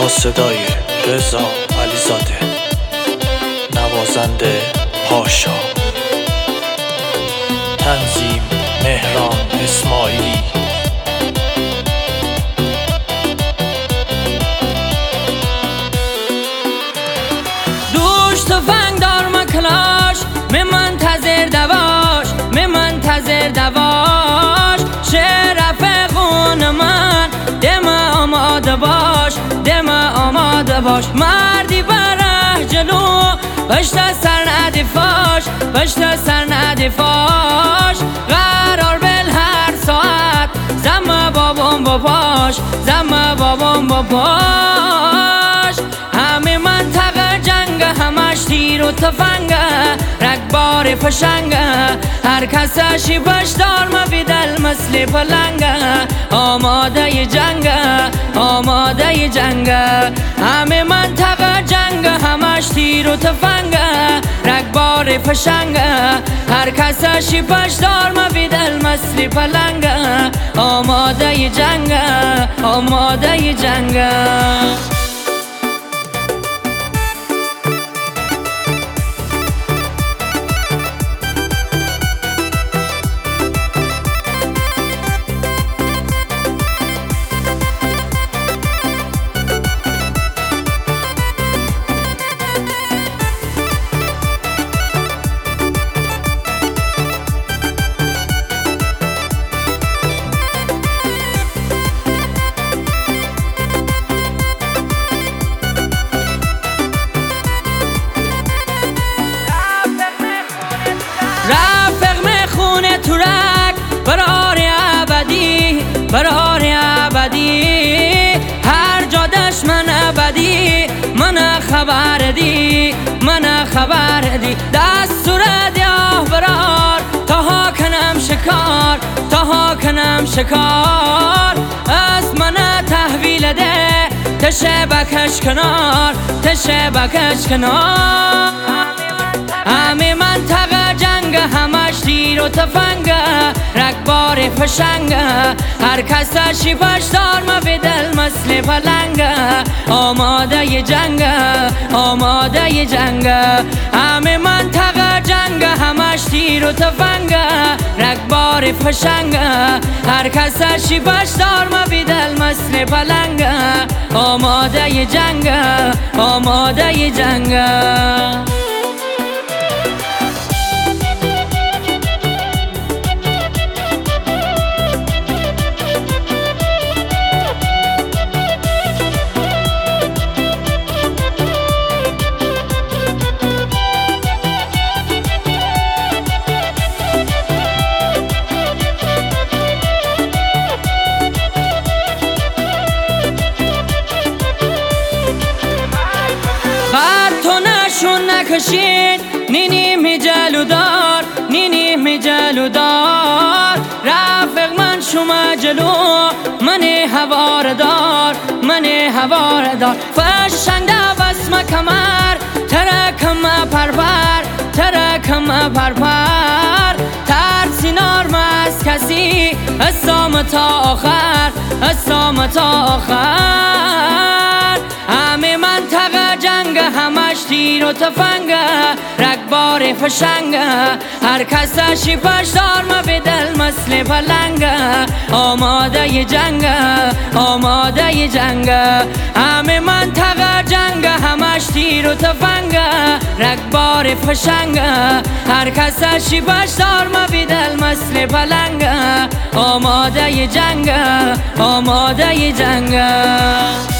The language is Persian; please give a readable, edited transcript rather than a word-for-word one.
با صدای رضا علیزاده، نوازنده پاشا، تنظیم مهران اسماعیلی. دوش تفنگ دار مکلاش منتظر دواش منتظر دواش شعر رفقون من دم آماده باش دم آماده باش مردی بره جلو پشت سر ندی فاش پشت سر ندی فاش قرار بل هر ساعت زم بابام با پاش زم بابام با پاش همه منطقه جنگ همش تیر و تفنگه رگبار فشنگه هر کسشی بشدار مبیدل مثل پلنگه آماده جنگه آماده جنگه همه منطقه جنگ همش تیر و تفنگه رگبار فشنگه هر کسشی بشدار مبیدل مثل پلنگه آماده جنگه آماده جنگه. رفق میخونه ترک برار ابدی برار ابدی هر جا دشمن ابدی من خبر دی من خبر دی دستور دیاه برار تاها کنم شکار تاها کنم شکار از من تحویل ده تشه بکش کنار تشه بکش کنار همه منطقه جنگ همش تیر و تفنگه رگبار فشنگه هر کسشی بشدار مبیدل مثل پلنگه آماده جنگه آماده جنگه همه منطقه جنگ همش تیر و تفنگه رگبار فشنگه هر کسشی بشدار مبیدل مثل پلنگه آماده جنگه آماده جنگه. نشون نکشید نینیم جلودار نینیم جلودار رفق من شما جلو من هواردار من هواردار فشنده بسم کمر ترکم پرپر ترکم پرپر ترسینار از کسی اسام تا آخر اسام تا آخر همه منطقه جنگ همش تیر و تفنگه رگبار فشنگه هر کسشی پشدار مبیدل مثل پلنگه آماده جنگه آماده جنگه همه منطقه جنگ همش تیر و تفنگه رگبار فشنگه هر کسشی پشدار مبیدل مثل پلنگه آماده جنگه آماده جنگه.